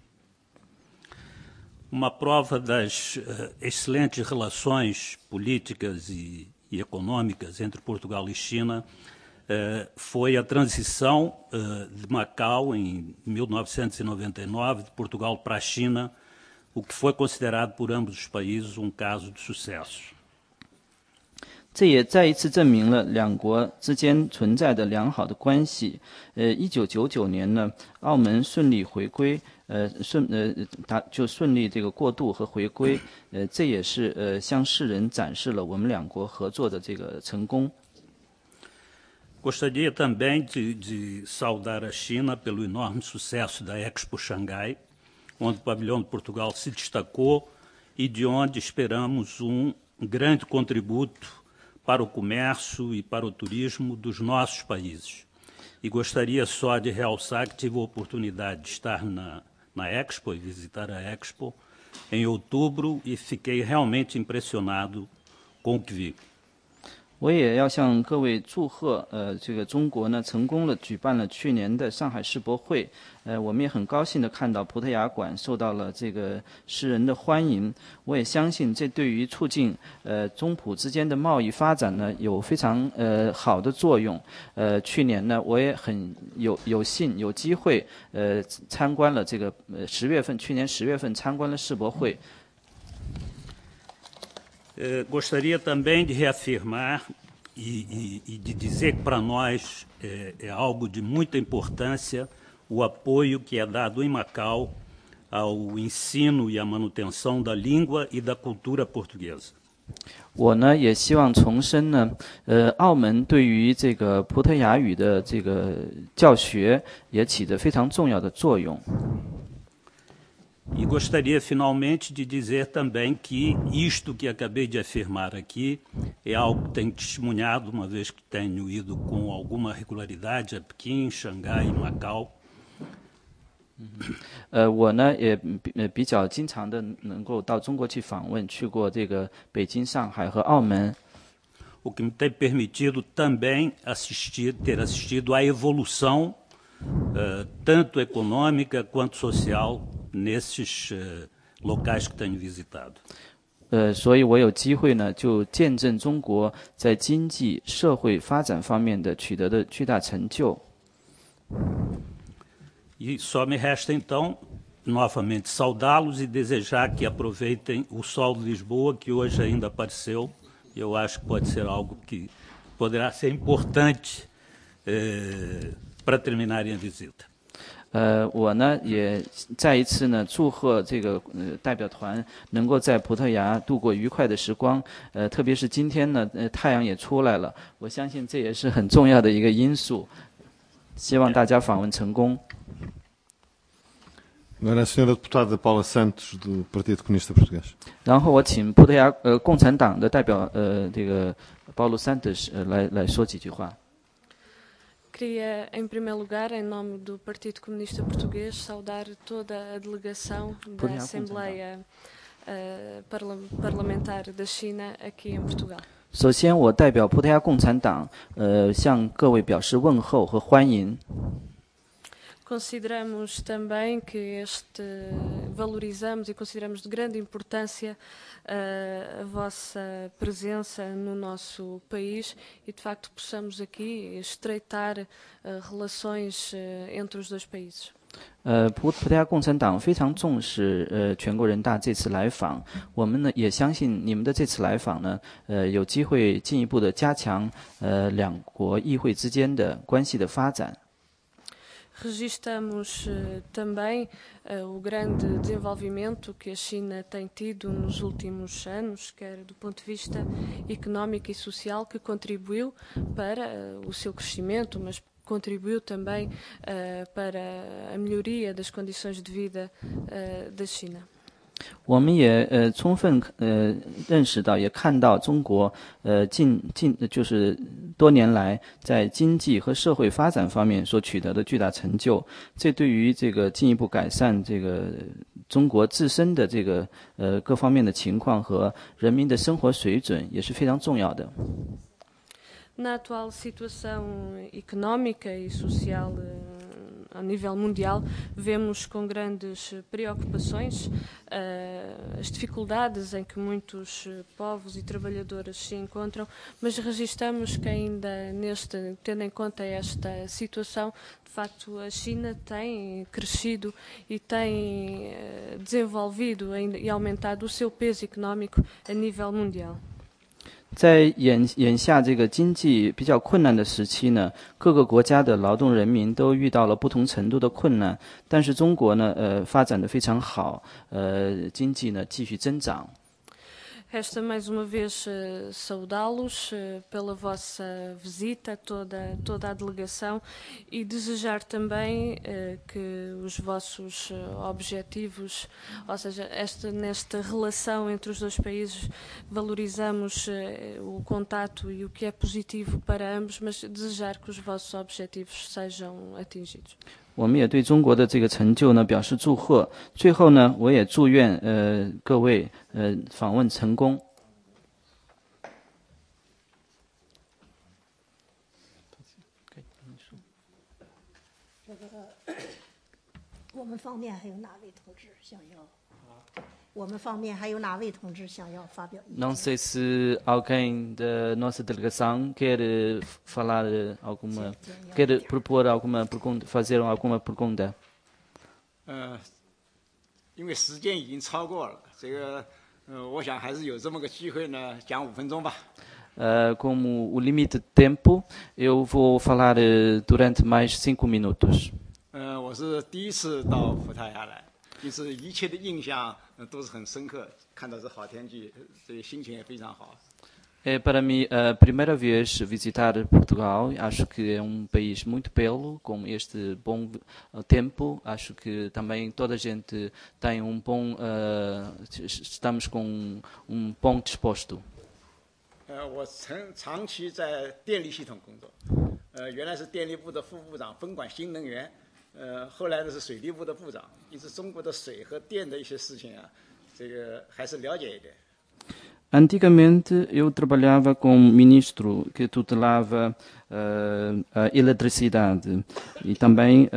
Uma prova das excelentes relações políticas e econômicas entre Portugal e China foi a transição de Macau em 1999 de Portugal para a China, o que foi considerado por ambos os países um caso de sucesso. 这也再一次证明了两国之间存在的良好的关系。1999年呢，澳门顺利回归，顺利这个过渡和回归，这也是向世人展示了我们两国合作的这个成功。 Gostaria também de saudar a China pelo enorme sucesso da Expo Xangai, onde o pavilhão de Portugal se destacou e de onde esperamos grande contributo para o comércio e para o turismo dos nossos países. E gostaria só de realçar que tive a oportunidade de estar na Expo e visitar a Expo em outubro e fiquei realmente impressionado com o que vi. 我也要向各位祝贺，这个中国呢成功了举办了去年的上海世博会，我们也很高兴的看到葡萄牙馆受到了这个世人的欢迎。我也相信这对于促进中葡之间的贸易发展呢有非常好的作用。去年呢我也很有幸有机会参观了这个去年10月份参观了世博会。 Gostaria também de reafirmar e de dizer que para nós é algo de muita importância o apoio que é dado em Macau ao ensino e à manutenção da língua e da cultura portuguesa. 我呢也希望重申呢，澳门对于这个葡萄牙语的这个教学也起着非常重要的作用。 E gostaria finalmente de dizer também que isto que acabei de afirmar aqui é algo que tenho testemunhado, uma vez que tenho ido com alguma regularidade a Pequim, Xangai e Macau. 我呢也比较经常的能够到中国去访问，去过这个北京、上海和澳门。 O que me tem permitido também ter assistido à evolução tanto econômica quanto social nesses locais que tenho visitado. 所以我有机会呢，就见证中国在经济社会发展方面的取得的巨大成就。 E só me resta então novamente saudá-los e desejar que aproveitem o sol de Lisboa, que hoje ainda apareceu. Eu acho que pode ser algo que poderá ser importante para terminarem a visita. 我呢也再一次呢祝贺这个代表团能够在葡萄牙度过愉快的时光，特别是今天呢太阳也出来了，我相信这也是很重要的一个因素。希望大家访问成功。 Agora a senhora deputada Paula Santos do Partido Comunista Português。 然后我请葡萄牙共产党的代表这个Paulo Santos来说几句话。 Queria, em primeiro lugar, em nome do Partido Comunista Português, saudar toda a delegação da Assembleia Parlamentar da China aqui em Portugal. 首先，我代表葡萄牙共产党，向各位表示问候和欢迎。 Consideramos também que valorizamos e consideramos de grande importância a vossa presença no nosso país e, de facto, possamos aqui estreitar relações entre os dois países. 葡萄牙共产党非常重视全国人大这次来访，我们呢也相信你们的这次来访呢，有机会进一步的加强两国议会之间的关系的发展。 Registramos também o grande desenvolvimento que a China tem tido nos últimos anos, quer do ponto de vista económico e social, que contribuiu para o seu crescimento, mas contribuiu também para a melhoria das condições de vida da China. 我们也充分认识到，也看到中国就是多年来在经济和社会发展方面所取得的巨大成就，这对于这个进一步改善这个中国自身的这个各方面的情况和人民的生活水准也是非常重要的。 Na atual situação económica e social a nível mundial, vemos com grandes preocupações as dificuldades em que muitos povos e trabalhadores se encontram, mas registramos que ainda tendo em conta esta situação, de facto a China tem crescido e tem desenvolvido e aumentado o seu peso económico a nível mundial. 在眼下这个经济比较困难的时期呢，各个国家的劳动人民都遇到了不同程度的困难，但是中国呢，发展得非常好，经济呢继续增长。 Resta mais uma vez saudá-los pela vossa visita, toda a delegação, e desejar também que os vossos objetivos, ou seja, nesta relação entre os dois países, valorizamos o contato e o que é positivo para ambos, mas desejar que os vossos objetivos sejam atingidos. 我们也对中国的这个成就呢表示祝贺。最后呢，我也祝愿各位访问成功。 我们方面还有哪位同志想要？我们方面还有哪位同志想要发表意见？ Não sei se alguém da nossa delegação quer falar quer propor alguma pergunta, fazer alguma pergunta. 因为时间已经超过了，我想还是有这么个机会呢，讲5分钟吧。 Como o limite de tempo, eu vou falar durante mais 5 minutos. 我是第一次到葡萄牙来，因此一切的印象都是很深刻。看到这好天气，所以心情也非常好。 É para mim a primeira vez visitar Portugal. Acho que é país muito belo, com este bom tempo. Acho que também toda a gente tem bom, estamos com bom disposto. 我长期在电力系统工作，原来是电力部的副部长，分管新能源。后来呢是水利部的部长，因此中国的水和电的一些事情啊，还是了解一点。 Antigamente eu trabalhava como ministro que tutelava a eletricidade e também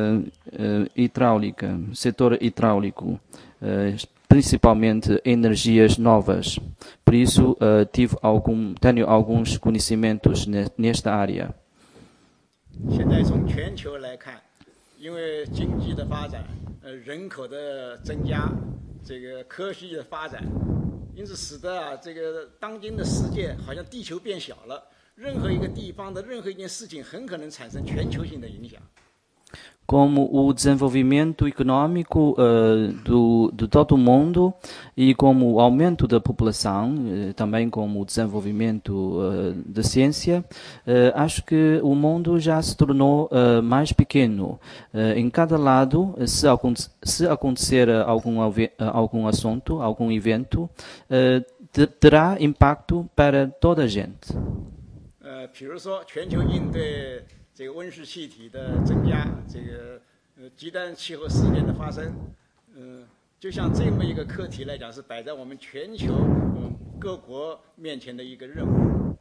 hidráulica, setor hidráulico, principalmente energias novas. Por isso tenho alguns conhecimentos nesta área. 现在从全球来看，因为经济的发展，人口的增加，科技的发展，因此使得当今的世界好像地球变小了，任何一个地方的任何一件事情很可能产生全球性的影响。 Como o desenvolvimento econômico de todo o mundo e como o aumento da população, também como o desenvolvimento da ciência, acho que o mundo já se tornou mais pequeno. Em cada lado, se acontecer algum assunto, algum evento, terá impacto para toda a gente. 比如说全球应对 温室气体的增加，极端气候事件的发生，就像这么一个课题来讲，是摆在我们全球各国面前的一个任务。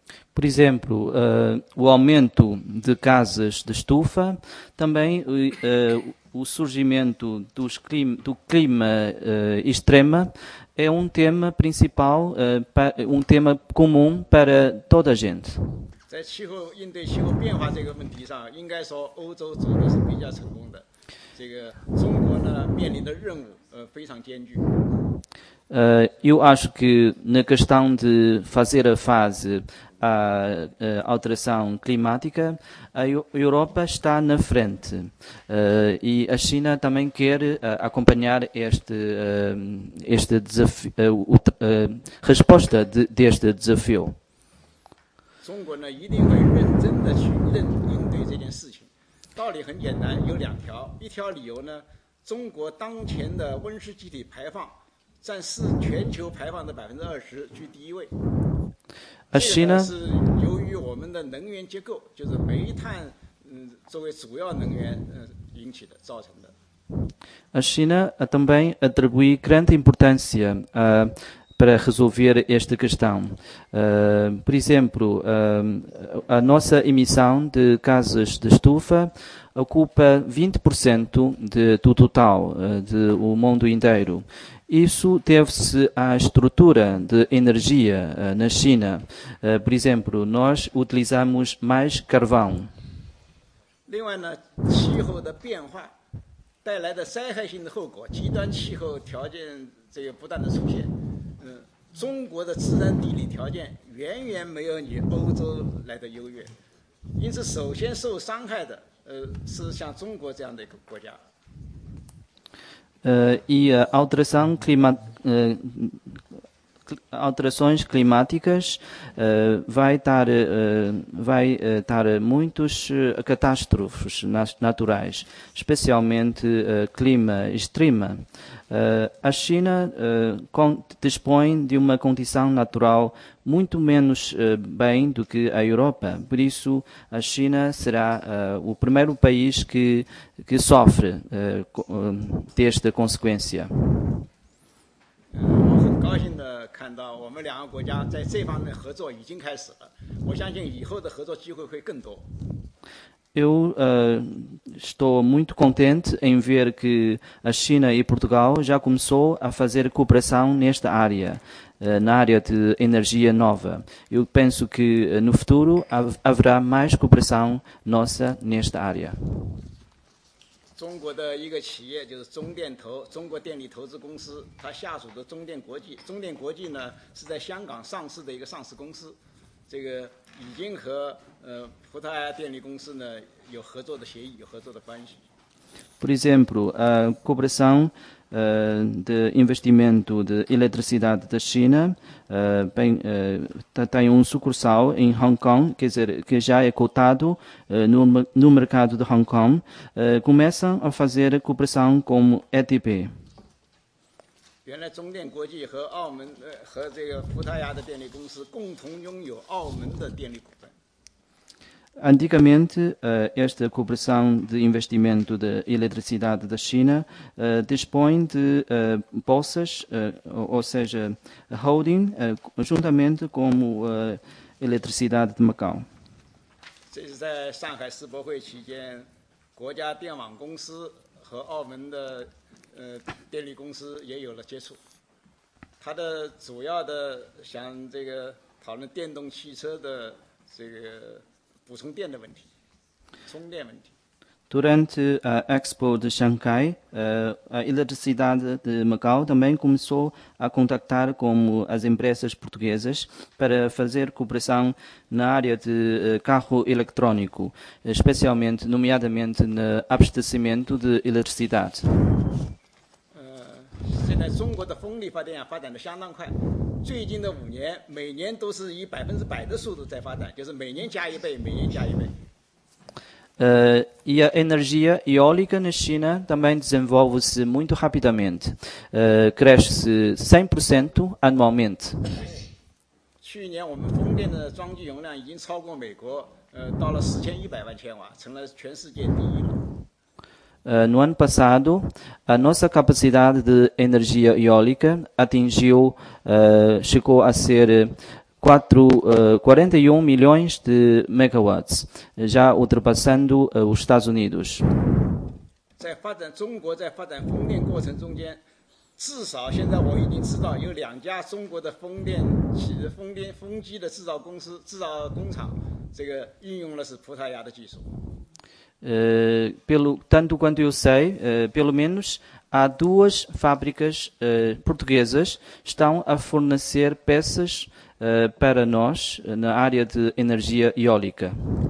Por exemplo, o aumento de casas de estufa, também o surgimento do clima extremo é um tema principal, um tema comum para toda a gente. 在应对气候变化这个问题上，应该说欧洲做的是比较成功的。这个中国呢面临的任务非常艰巨。 Eu acho que na questão de fazer a fase à alteração climática, a Europa está na frente e a China também quer acompanhar este desafio, resposta deste desafio. 中国呢一定会认真的去应对这件事情。道理很简单，有2条。一条理由呢，中国当前的温室气体排放占全球排放的20%，居第1位。这个是由于我们的能源结构，就是煤炭作为主要能源引起的造成的。 A China também atribui grande importância para resolver esta questão. Por exemplo, a nossa emissão de gases de estufa ocupa 20% do total do mundo inteiro. Isso deve-se à estrutura de energia na China. Por exemplo, nós utilizamos mais carvão. 另外呢，气候的变化带来的灾害性的后果，极端气候条件不断的出现。中国的自然地理条件远远没有你欧洲来的优越，因此首先受伤害的是像中国这样的一个国家。 E a alterações climáticas vai dar muitas catástrofes naturais, especialmente clima extremo. A China dispõe de uma condição natural muito menos bem do que a Europa. Por isso, a China será o primeiro país que sofre desta consequência. 我很高兴地看到我们2个国家在这方面合作已经开始了，我相信以后的合作机会会更多。 Eu estou muito contente em ver que a China e Portugal já começou a fazer cooperação nesta área, na área de energia nova. Eu penso que no futuro haverá mais cooperação nossa nesta área. 中国的一个企业就是中国电力投资公司，它下属的中电国际。中电国际呢是在香港上市的一个上市公司，这个已经和葡萄牙电力公司呢有合作的协议，有合作的关系。 Por exemplo, a cooperação de investimento de eletricidade da China tem sucursal em Hong Kong, quer dizer, que já é cotado no mercado de Hong Kong, começam a fazer cooperação com EDP. 原来中电国际和澳门和这个葡萄牙的电力公司共同拥有澳门的电力股份。 Antigamente, esta cooperação de investimento de eletricidade da China dispõe de bolsas, ou seja, holding, juntamente com a eletricidade de Macau. 这是在上海世博会期间，国家电网公司和澳门的电力公司也有了接触。它的主要的像这个讨论电动汽车的这个。 补充电的问题，充电问题。 Durante a Expo de Xangai, a eletricidade de Macau também começou a contactar com as empresas portuguesas para fazer cooperação na área de carro eletrônico, especialmente, nomeadamente, no abastecimento de eletricidade. 现在中国的风力发电发展的相当快。 最近的5年，每年都是以100%的速度在发展，就是每年加1倍，每年加1倍。 E a energia eólica na China também desenvolve-se muito rapidamente, cresce 100% anualmente. 去年我们风电的装机容量已经超过美国，到了4100万千瓦，成了全世界第1了。 No ano passado, a nossa capacidade de energia eólica chegou a ser 41 milhões de megawatts, já ultrapassando os Estados Unidos. 在发展中国在发展风电过程中间，至少现在我已经知道有2家中国的风机的制造公司、制造工厂，这个运用的是葡萄牙的技术。 Tanto quanto eu sei, pelo menos há 2 fábricas portuguesas que estão a fornecer peças para nós na área de energia eólica.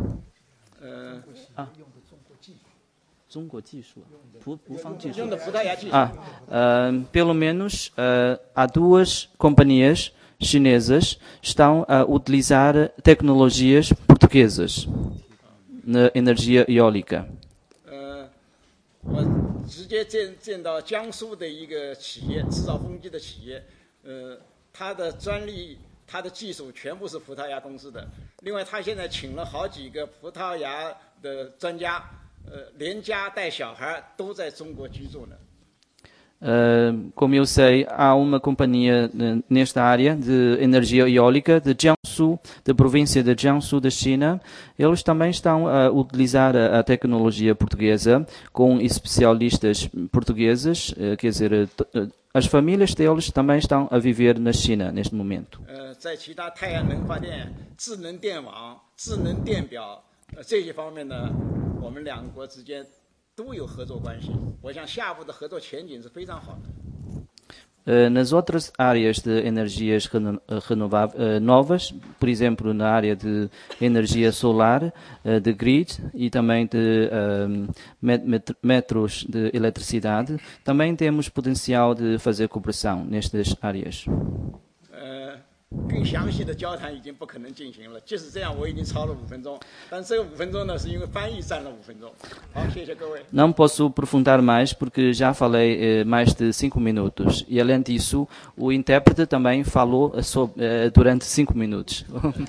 中国技术，葡方技术。 用的葡萄牙技术。 Pelo menos há 2 companhias chinesas que estão a utilizar tecnologias portuguesas na energia eólica. 我直接见到江苏的一个企业，制造风机的企业，它的专利、它的技术全部是葡萄牙公司的。另外，他现在请了好几个葡萄牙的专家，连家带小孩都在中国居住呢。 Como eu sei, há uma companhia nesta área de energia eólica de Jiangsu, da província de Jiangsu da China. Eles também estão a utilizar a tecnologia portuguesa com especialistas portugueses, quer dizer, as famílias deles também estão a viver na China neste momento. 在其他太阳能发电、智能电网、智能电表这些方面呢，我们2国之间都有合作关系，我想下步的合作前景是非常好的。 Nas outras áreas de energias novas, por exemplo, na área de energia solar, de grid e também de metros de eletricidade, também temos potencial de fazer cooperação nestas áreas. 更详细的交谈已经不可能进行了，即使这样，我已经超了5分钟，但这个5分钟呢，是因为翻译占了5分钟。好，谢谢各位。 Não posso aprofundar mais porque já falei mais de 5 minutos e além disso, o intérprete também falou durante 5 minutos.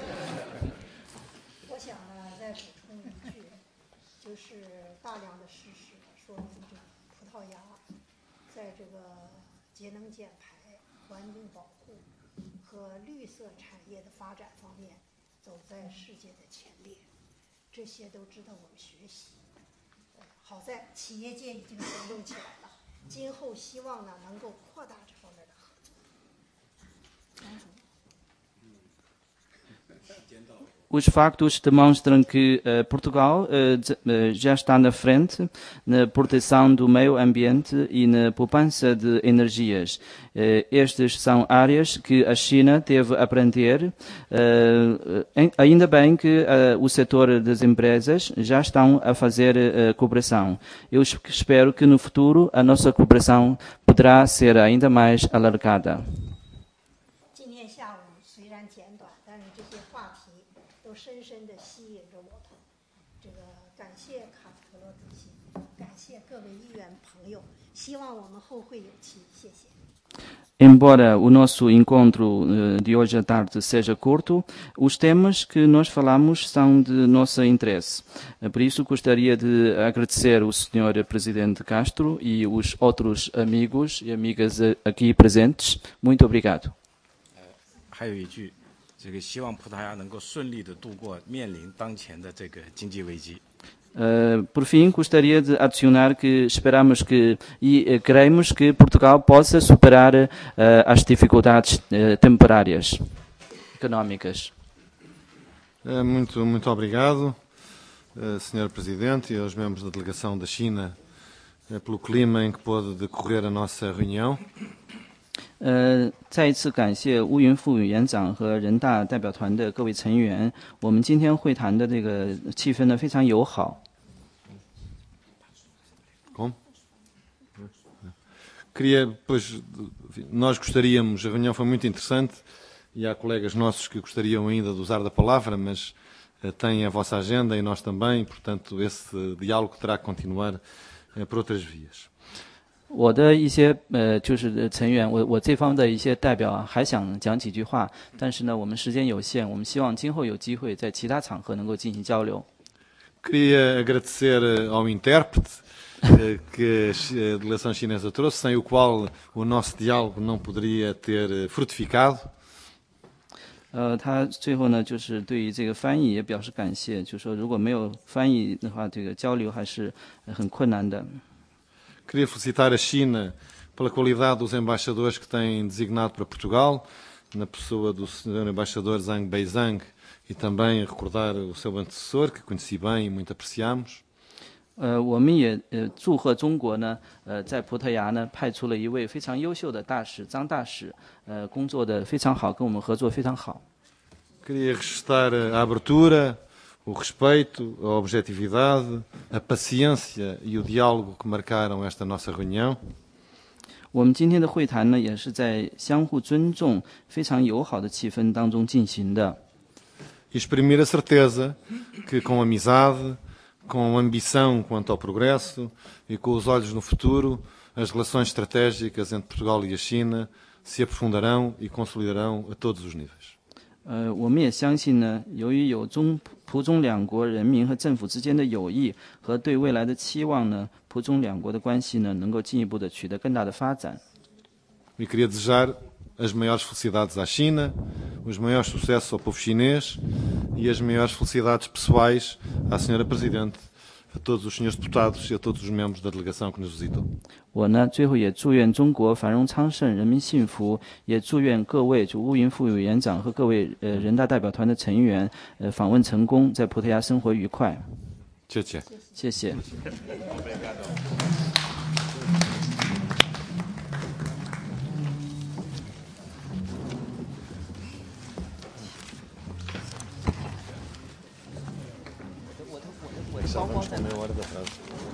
我想呢，再补充一句，就是大量的事实说明这葡萄牙在这个节能减排、环境保护和绿色产业的发展方面走在世界的前列，这些都值得我们学习。好在企业界已经行动起来了，今后希望呢能够扩大这方面的合作。 Os factos demonstram que Portugal já está na frente na proteção do meio ambiente e na poupança de energias. Estas são áreas que a China teve a aprender. Ainda bem que o setor das empresas já estão a fazer cooperação. Eu espero que no futuro a nossa cooperação poderá ser ainda mais alargada. 今天下午虽然简短，但是这些话题都深深地吸引着我们。这个感谢卡斯特罗主席，感谢各位议员朋友，希望我们后会有期。谢谢。 Embora o nosso encontro de hoje à tarde seja curto, os temas que nós falamos são de nosso interesse. Por isso, gostaria de agradecer ao Sr. Presidente Castro e os outros amigos e amigas aqui presentes. Muito obrigado. 还有一句，这个希望葡萄牙能够顺利地度过面临当前的这个经济危机。 Por fim, gostaria de adicionar que esperamos e queremos que Portugal possa superar as dificuldades temporárias económicas. Muito obrigado, Sr. Presidente, e aos membros da delegação da China pelo clima em que pôde decorrer a nossa reunião. 再一次感谢乌云副委员长和人大代表团的各位成员。我们今天会谈的这个气氛呢非常友好。 Nós gostaríamos, a reunião foi muito interessante e há colegas nossos que gostariam ainda de usar da palavra, mas têm a vossa agenda e nós também, portanto esse diálogo terá que continuar por outras vias. 我的一些就是成员，我这方的一些代表还想讲几句话，但是呢，我们时间有限，我们希望今后有机会在其他场合能够进行交流。 Queria agradecer ao intérprete que a delegação chinesa trouxe, sem o qual o nosso diálogo não poderia ter frutificado. 他最后呢，就是对于这个翻译也表示感谢，就说如果没有翻译的话，这个交流还是很困难的。 Queria felicitar a China pela qualidade dos embaixadores que tem designado para Portugal, na pessoa do Sr. Embaixador Zhang Beizhang, e também recordar o seu antecessor, que conheci bem e muito apreciamos. 我们也祝贺中国呢，在葡萄牙呢派出了一位非常优秀的大使张大使，工作的非常好，跟我们合作非常好。 Queria registrar a abertura, o respeito, a objetividade, a paciência e o diálogo que marcaram esta nossa reunião. 我们今天的会谈呢，也是在相互尊重、非常友好的气氛当中进行的。 E exprimir a certeza que com amizade, com ambição quanto ao progresso e com os olhos no futuro, as relações estratégicas entre Portugal e a China se aprofundarão e consolidarão a todos os níveis. 我们也相信呢，由于有葡中两国人民和政府之间的友谊和对未来的期望呢，葡中两国的关系呢，能够进一步的取得更大的发展。 E queria desejar as maiores felicidades à China, os maiores sucessos ao povo chinês e as maiores felicidades pessoais à Sra. Presidente, a todos os senhores deputados e a todos os membros da delegação que nos visitou. 我呢，最后也祝愿中国繁荣昌盛，人民幸福，也祝愿各位就乌云副委员长和各位人大代表团的成员访问成功，在葡萄牙生活愉快。 谢谢。 谢谢。 我包包在哪？